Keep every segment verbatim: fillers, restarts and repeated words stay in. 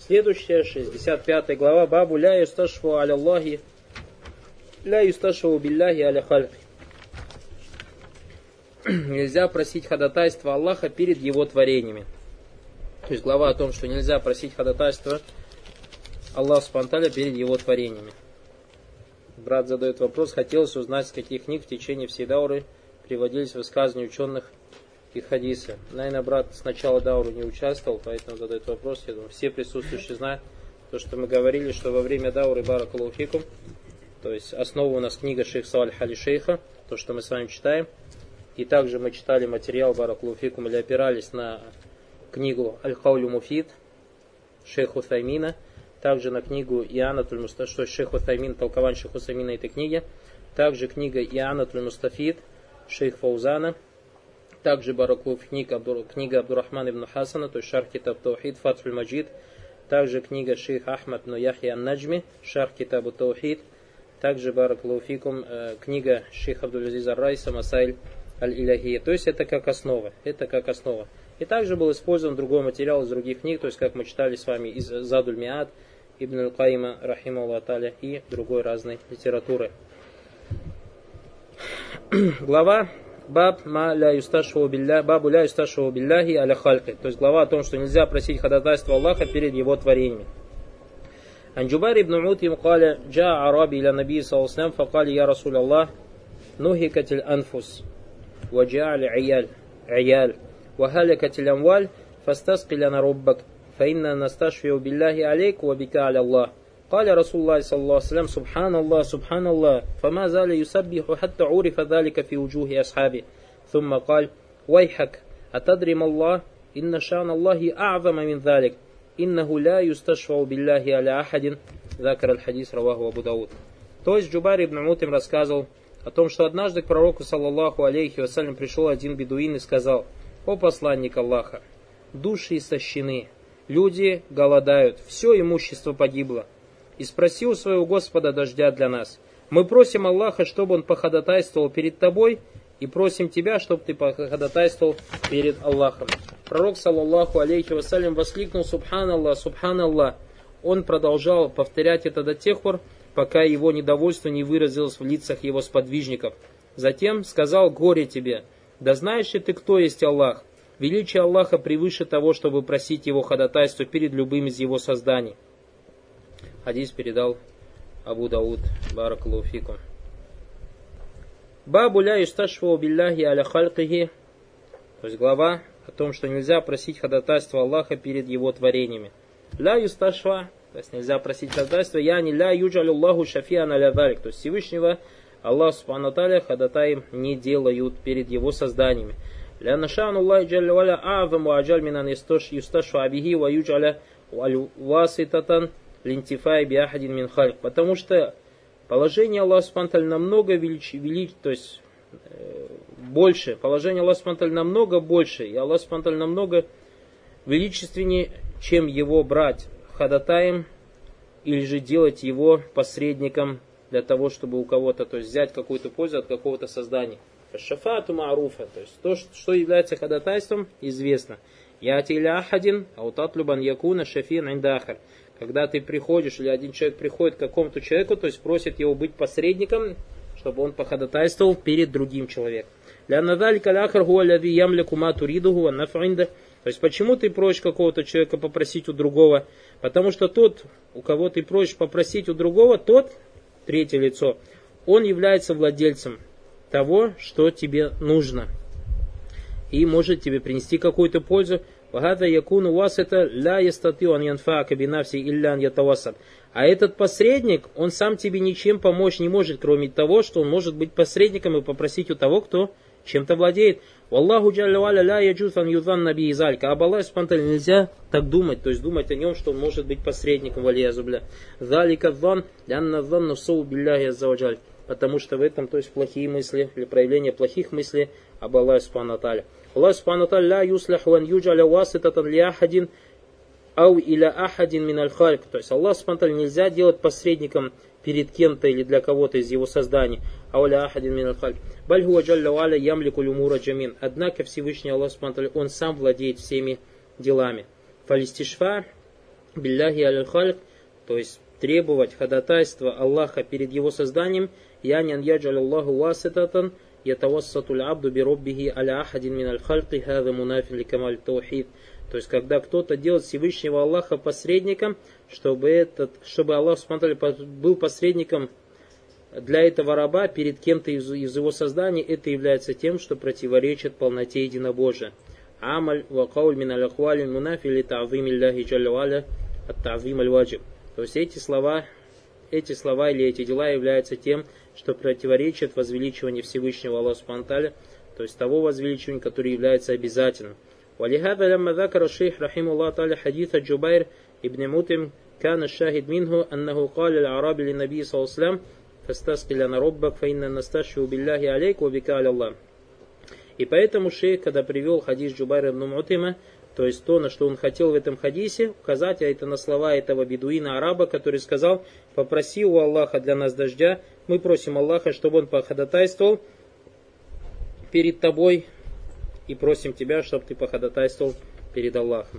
Следующая, шестьдесят пятая глава, бабу ля юсташфу аля Аллахи, ля юсташфу билляхи аля хальки. Нельзя просить ходатайства Аллаха перед его творениями. То есть глава о том, что нельзя просить ходатайства Аллаха субхану ва тааля перед его творениями. Брат задает вопрос, хотелось узнать, с каких книг в течение всей дауры приводились высказывания ученых и хадисы. Наверное, брат сначала дауры не участвовал, поэтому задает вопрос. Я думаю, все присутствующие знают то, что мы говорили, что во время дауры баракаллаху фикум, то есть основа у нас книга шейх Салих Али Шейха, то, что мы с вами читаем. И также мы читали материал баракаллаху фикум или опирались на книгу Аль-Каулю Муфид шейха Уthаймина, также на книгу Ианатуль Мустафид, что шейх Уthаймин, толкование шейха Уthаймина этой книги, также книга Ианатуль Мустафид шейх Фаузана, также баракаллаху книга, книга Абдурахмана ибн Хасана, то есть Шарх Китаб Таухид, Фатхуль Маджид, также книга шейх Ахмад ибн Яхья ан-Наджми, Шарх Китабу Таухид, также баракаллаху фикум книга шейх Абдул-Азиз ар-Райса Масайль аль-Иляхия. То есть это как основа, это как основа. И также был использован другой материал из других книг, то есть как мы читали с вами из Задуль Миад, Ибн аль-Каима, рахимахуллах та'аля, и другой разной литературы. Глава Баб ма ля юсташфу билля, бабу ля юсташфу билляхи аля хальки. То есть глава о том, что нельзя просить ходатайства Аллаха перед его творениями. Ан Джубайр ибн Мутим قال جاء عربي إلى النبي صلى الله عليه وسلم فقال يا رسول الله نهكت الأنفس وجاء العيال عيال وهلكت الأموال فاستسقي لنا ربك فإننا نستشفع بالله عليك وبك على الله. قال رسول الله صلى الله عليه وسلم سبحان الله سبحان الله فما زال يسبح حتى عرف ذلك في وجوه أصحابه ثم قال ويحك أتدري ما الله إن شأن الله أعظم من ذلك إنه لا يستشفع بالله على أحد. ذكر الحديث رواه أبو داود. То есть Джубайр ибн Мутим рассказывал о том, что однажды к пророку саллаллаху алейхи вассалям пришел один бедуин и сказал: «О посланник Аллаха, души истощены, люди голодают, все имущество погибло. И спроси у своего Господа дождя для нас. Мы просим Аллаха, чтобы Он походатайствовал перед тобой, и просим тебя, чтобы ты походатайствовал перед Аллахом». Пророк, саллаллаху алейхи вассалям, воскликнул: «Субханаллах, субханаллах». Он продолжал повторять это до тех пор, пока его недовольство не выразилось в лицах его сподвижников. Затем сказал: «Горе тебе! Да знаешь ли ты, кто есть Аллах? Величие Аллаха превыше того, чтобы просить его ходатайство перед любым из его созданий». Хадис передал Абу Дауд, баракаллаху фикум. Бабу ля юсташфу билляхи аля халькихи. То есть глава о том, что нельзя просить ходатайство Аллаха перед его творениями. Ля юсташфа, то есть нельзя просить ходатайство, я не ля юджалю Аллаху шафиан аля залик. То есть Всевышнего Аллах субхану ва тааля ходатаем не делают перед его созданиями. Ля нашану Аллахи джалля валя а'зам ва аджаль минан юсташфа абихи ва юджаля васитатан линтифай биахадин мин хальк. Потому что положение Аллаха субхану ва тааля намного величи, велич, то есть э, больше. Положение Аллаха субхану ва тааля намного больше. И Аллах субхану ва тааля намного величественнее, чем его брать ходатаем или же делать его посредником для того, чтобы у кого-то, то есть взять какую-то пользу от какого-то создания. Шафату мааруфа, то есть то, что является ходатайством, известно. Я атиля ахадин, аутатлюбан якуна шафин индахар. Когда ты приходишь, или один человек приходит к какому-то человеку, то есть просит его быть посредником, чтобы он походатайствовал перед другим человеком. То есть почему ты просишь какого-то человека попросить у другого? Потому что тот, у кого ты просишь попросить у другого, тот, третье лицо, он является владельцем того, что тебе нужно. И может тебе принести какую-то пользу. А этот посредник, он сам тебе ничем помочь не может, кроме того, что он может быть посредником и попросить у того, кто чем-то владеет. Аллаху джалля валя ля яджузан юзанна би изалька. Об Аллахе субхану нельзя так думать, то есть думать о нем, что он может быть посредником, валия зубля. Залика зан, лянна занну соу билляхи аззаваджаль. Потому что в этом, то есть плохие мысли, или проявление плохих мыслей об Аллахе субхану тааля. Аллах субхану тааля ля юслиху ан юджаля васитатан ли ахадин ау иля ахадин мин аль хальк. То есть Аллах субхану тааля нельзя делать посредником перед кем-то или для кого-то из его созданий. Ау иля ахадин мин аль хальк. Баль хуа джалля валя ямлику люмура джамин. Однако Всевышний Аллах субхану тааля, он сам владеет всеми делами. Фалистишфа билляхи аль-хальк, то есть требовать ходатайства Аллаха перед его созданием, янян яджаль Аллаху васитатан, ятавассатуль абду бироббихи аля ахадин мин аль-хальки, хаза мунафин ли камаль таухид. То есть, когда кто-то делает Всевышнего Аллаха посредником, чтобы, этот, чтобы Аллах был посредником для этого раба перед кем-то из, из его создания, это является тем, что противоречит полноте единобожия. Амаль ва кауль мин аль-ахвалин мунафи ли та'зим Аллахи джалля ва'аля ат-та'зим аль-ваджиб. То есть эти слова, эти слова или эти дела являются тем, что противоречит возвеличиванию Всевышнего Аллаха субхану ва тааля, то есть того возвеличивания, которое является обязательным. ولهذا لما ذكر الشيخ رحمه الله تعالى حديث جبير ابن مطعم كان الشاهد منه أنه قال الأعرابي للنبي صلى الله عليه وسلم فاستسقي لنا ربك فإننا نستشفع بالله عليك وبك على الله. И поэтому шейх, когда привел хадис Джубайра ибн Мутима, то есть то, на что он хотел в этом хадисе указать, а это на слова этого бедуина-араба, который сказал: попроси у Аллаха для нас дождя, мы просим Аллаха, чтобы он походатайствовал перед тобой, и просим тебя, чтобы ты походатайствовал перед Аллахом.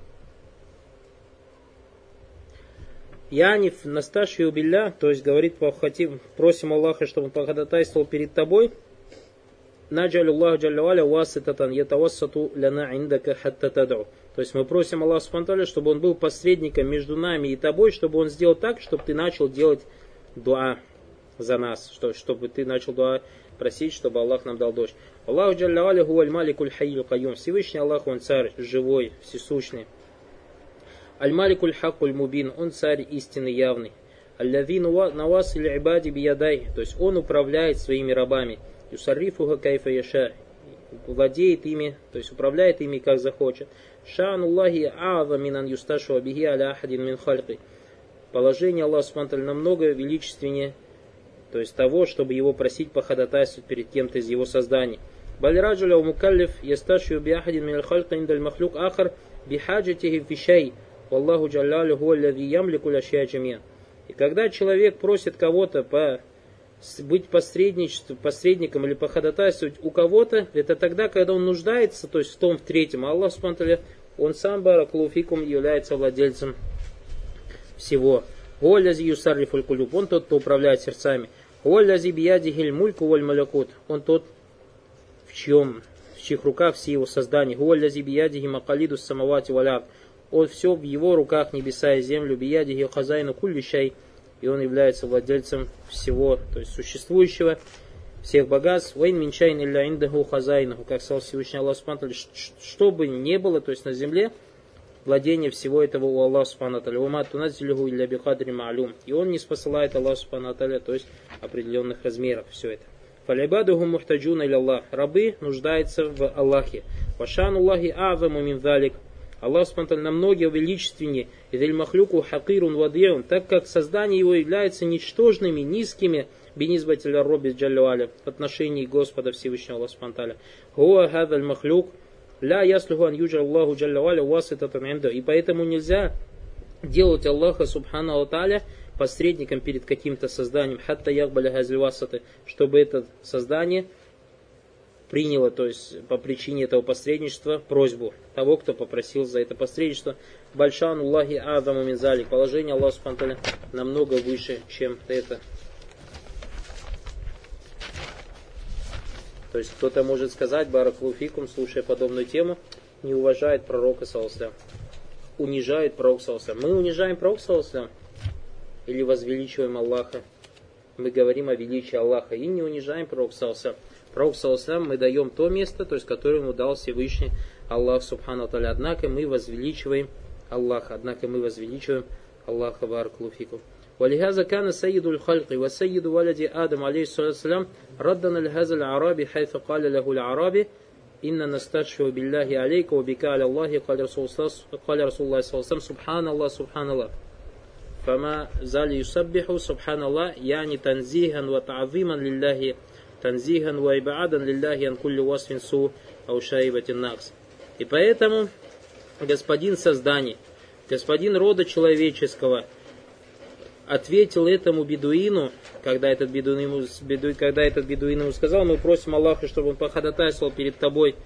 Яниф насташию билля, то есть говорит, хотим, просим Аллаха, чтобы он походатайствовал перед тобой. Наджалю Аллаху джалля ва'аля васитатан ятавассату ляна индака хатта тад'у. То есть мы просим Аллаха субхану ва тааля, чтобы он был посредником между нами и тобой, чтобы он сделал так, чтобы ты начал делать дуа за нас, чтобы ты начал дуа просить, чтобы Аллах нам дал дождь. Аллаху джалля ва'аля хуаль маликуль хайюль кайюм. Всевышний Аллах, он царь живой, всесущный. Аль-маликуль хакуль мубин, он царь истинный явный. Аль-лави навас или ибади биядай, то есть он управляет своими рабами. Юсаррифуха кайфа яша, владеет ими, то есть управляет ими как захочет. Ша'ан Аллахи а'аза минан юсташу абихи аля ахадин мин хальки. Положение Аллаха субхану ва тааля намного величественнее, то есть того, чтобы его просить походатайствовать перед кем-то из его созданий. Балираджуля у мукаллиф ясташию биахадин мин аль-халька индаль махлюк ахар бихаджатихи фишай. Аллаху джаллалю хуа аллази ямлику ляшья джамия. И когда человек просит кого-то по быть посредником или походатайствовать у кого-то, это тогда, когда он нуждается, то есть в том, в третьем. А Аллах субхану ва тааля, он сам баракулуфикум является владельцем всего. Он тот, кто управляет сердцами. Он тот, в чьем, в чьих руках все его создания. Он все в его руках, небеса и землю. И он является владельцем всего, то есть существующего, всех богатств. Как сказал Всевышний Аллах субхану ва тааля, что бы ни было, то есть на земле, владение всего этого у Аллаха субхану ва тааля. И он не спосылает Аллаху субхану ва тааля, то есть определенных размеров, все это. Фалибадуху мухтаджуна илля Аллах. Рабы нуждаются в Аллахе. Вашан Аллахи а'заму мин залик. Аллах субхану ва тааля намного величественнее. Идель махлюку хакирун вадиун. Так как создания его являются ничтожными, низкими, бинизбатиля робби джалля ва'аля, в отношении Господа Всевышнего Аллаха субхану ва тааля. Хуа хадаль махлюк ля яслуху ан юджа Аллаху джалля ва'аля васитатан инда. И поэтому нельзя делать Аллаха субхану ва тааля посредником перед каким-то созданием, хатта якбаля хазль васаты, чтобы это создание приняло, то есть по причине этого посредничества, просьбу того, кто попросил за это посредничество. Бальшан Аллахи Адаму Минзалик. Положение Аллаха субхану ва тааля намного выше, чем это. То есть кто-то может сказать, баракулуфикум, слушая подобную тему, не уважает пророка саллаллаху алейхи ва саллям, унижает пророка саллаллаху алейхи ва саллям. Мы унижаем пророка саллаллаху алейхи ва саллям или возвеличиваем Аллаха? Мы говорим о величии Аллаха и не унижаем пророка саллаллаху алейхи ва саллям. Пророку саллаллаху алейхи ва саллям мы даем то место, то есть которое ему дал Всевышний Аллах субхану ва тааля. Однако мы возвеличиваем Аллаха. Однако мы возвеличиваем Аллаха, баракулуфикум. ولهذا كان سيد الخلق وسيد ولد آدم عليه الصلاة والسلام ردنا لهذا العرابي حيث قال له العرابي إن نستشفع بالله عليك وبك على الله قال رسول الله صلى الله عليه وسلم سبحان الله سبحان الله فما زال يسبح سبحان الله يعني تنزيها وتعظيما لله تنزيها وإبعادا لله عن كل وصف سوء أو شائبة النقص. И поэтому господин создания, господин рода человеческого ответил этому бедуину, когда этот бедуин ему, беду, когда этот бедуин ему сказал: мы просим Аллаха, чтобы он походатайствовал перед тобой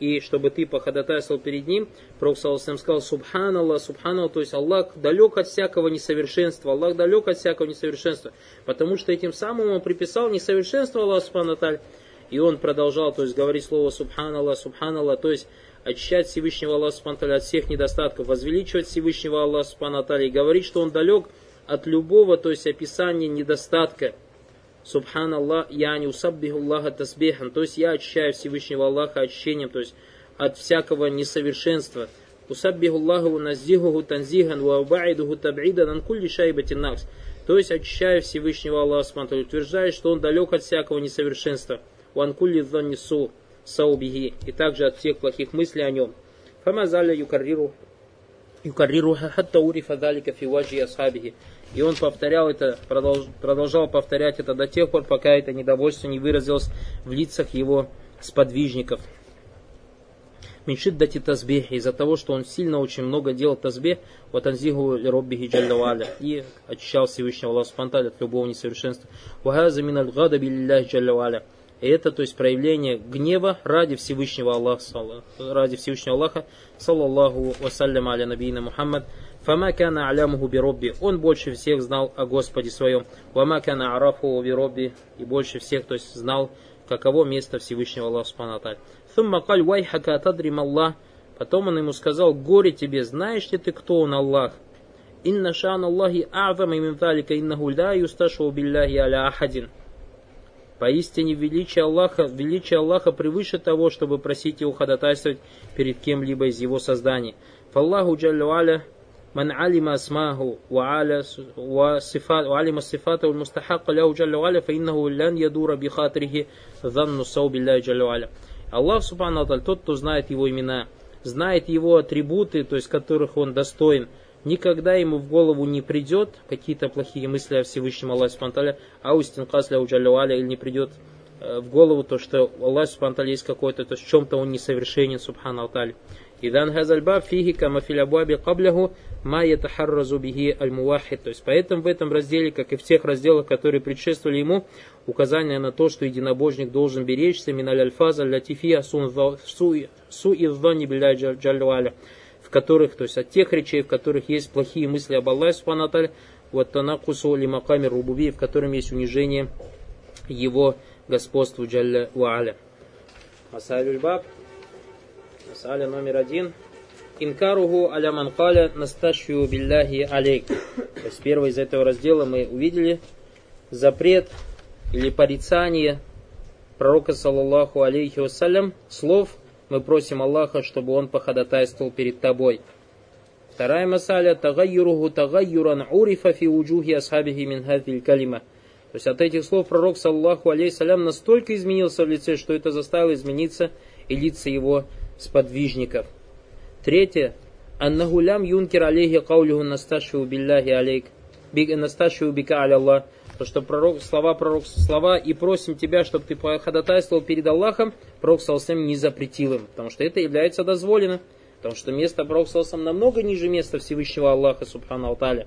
и чтобы ты походатайствовал перед ним, Пророк саллаллаху алейхи ва саллям сказал: Субханаллах, Субханаллах, то есть Аллах далек от всякого несовершенства, Аллах далек от всякого несовершенства, потому что этим самым он приписал несовершенство Аллаху субхану ва тааля. И он продолжал, то есть говорить слово Субханаллах, Субханаллах, то есть очищать Всевышнего Аллаха субхану ва тааля от всех недостатков, возвеличивать Всевышнего Аллаха субхану ва тааля и говорить, что он далек от любого, то есть описания недостатка. Субханаллах, я не усаббиху Аллаха тасбихан, то есть я очищаю Всевышнего Аллаха очищением, то есть от всякого несовершенства. Усаббиху Аллаху наздихуху танзихан ва убаидуху табидан ан кулли шайбатин накс, то есть очищаю Всевышнего Аллаха субхану ва тааля, утверждаю, что он далек от всякого несовершенства. Ва ан кулли дhanнису саубихи, и также от всех плохих мыслей о нем. Фамазаля юкарриру юкаррируха хатта урифа далика фи ваджи асхабихи. И он повторял это, продолж, продолжал повторять это до тех пор, пока это недовольство не выразилось в лицах его сподвижников. Миншиддати тазбих, из-за того, что он сильно очень много делал тазбих, ватанзиху роббихи джалля ва'аля, и очищал Всевышнего Аллаха субхану ва тааля от любого несовершенства. Вахаза миналь гадаби лиллахи джалля ва'аля. И это, то есть, проявление гнева ради Всевышнего Аллаха, ради Всевышнего Аллаха, саллаллаху вассалям аля набийна Мухаммад. Фама кана алямуху биробби, он больше всех знал о Господе своем. Вама кана арафу биробби, и больше всех, то есть, знал, каково место Всевышнего Аллаха субхану ва тааля. Thumма каль вайхака тадрим Аллах. Потом он ему сказал: горе тебе, знаешь ли ты, кто он Аллах? Инна ша'ан Аллахи а'зама мин залика, иннаху ла юсташу билляхи аля ахадин. Поистине величие Аллаха, величие Аллаха превыше того, чтобы просить его ходатайствовать перед кем-либо из его созданий. Фаллаху джалля ва'аля ман алима асмаху ва алима сифата валь мустахакка ляху джалля ва'аля, фа иннаху лян ядура би хатрихи занну сау билляхи джалля ва'аля. Аллах субхану ва тааля, тот, кто знает его имена, знает его атрибуты, то есть которых он достоин, никогда ему в голову не придет какие-то плохие мысли о Всевышнем Аллахе субхану ва тааля, аустин касля уджалля ва'аля, или не придет в голову то, что Аллах субхану ва тааля есть какой-то, то есть в чем-то он несовершенен субхану ва тааля. Идан хазальбаб фихи кама фил абуаби кабляху ма ятахарразу бихи аль-мувахид. То есть поэтому в этом разделе, как и в тех разделах, которые предшествовали ему, указание на то, что единобожник должен беречься миналь альфаза латифия су'иддани билляхи джалля ва'аля, в которых, то есть от тех речей, в которых есть плохие мысли об Аллахе субхану ва тааля, вот танакусу ли маками рубуби, в котором есть унижение его господству джалля ва'аля. Масалюль баб. Масаля номер один. Инкаругу аля ман каля насташфию билляхи алейк. То есть первый из этого раздела мы увидели запрет или порицание пророка саллаллаху алейхи вассалям слов: мы просим Аллаха, чтобы он походатайствовал перед тобой. Вторая масаля: тагайюругу тагайюран урифа фи уджухи асхабихи мин хазиль калима. То есть от этих слов пророк саллаллаху алейхи вассалям настолько изменился в лице, что это заставило измениться и лица его сподвижников. Третье. Аннаху лям юнкир алейхи каулюху насташфиу билляхи алейк, насташфиу бика аля Аллах. То, что пророк, слова пророк, слова и просим тебя, чтобы ты ходатайствовал перед Аллахом, пророк саллаллаху алейхи ва саллям не запретил им, потому что это является дозволено, потому что место пророка саллаллаху алейхи ва саллям намного ниже места Всевышнего Аллаха субхану ва тааля.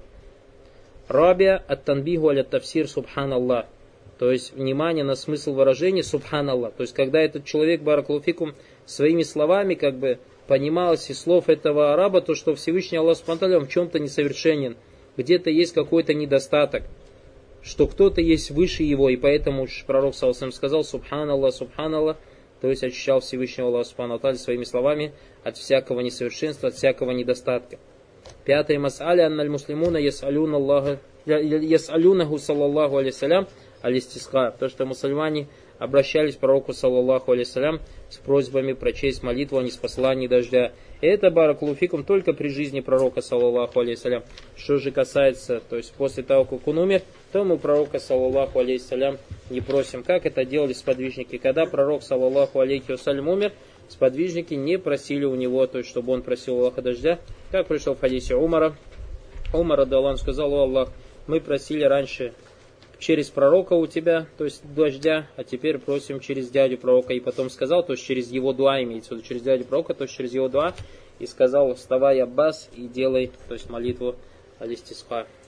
Рабия ат-танбиху аля тафсир субханаллах. То есть внимание на смысл выражения субханаллах. То есть когда этот человек, баракалуфикум, своими словами как бы понималось из слов этого араба, то что Всевышний Аллах субхану ва тааля в чем-то несовершенен, где-то есть какой-то недостаток, что кто-то есть выше его, и поэтому пророк саллаллаху алейхи ва саллям сказал субханаллах, субханаллах, то есть очищал Всевышнего Аллаха субхану ва тааля своими словами от всякого несовершенства, от всякого недостатка. Пятая мас'аля: анналь муслимуна яс'алюна Аллаха яс'алюнаху саллаллаху алейхи ва саллям аль-истисқа. То, что мусульмане обращались к пророку саллаллаху алейхи ва саллям с просьбами прочесть молитву о ниспослании дождя. И это, баракалуфикум, только при жизни пророка саллаллаху алейхи ва саллям. Что же касается, то есть после того, как он умер, то мы пророка саллаллаху алейхи ва саллям не просим. Как это делали сподвижники? Когда пророк саллаллаху алейхи ва саллям умер, сподвижники не просили у него, то есть чтобы он просил Аллаха дождя. Как пришел в хадисе Умара. Умар радиаллаху сказал: о Аллах, мы просили раньше через пророка у тебя, то есть дождя, а теперь просим через дядю пророка. И потом сказал, то есть через его дуа, имеется в виду через дядю пророка, то есть через его дуа, и сказал: вставай, Аббас, и делай, то есть молитву аль-истисқа.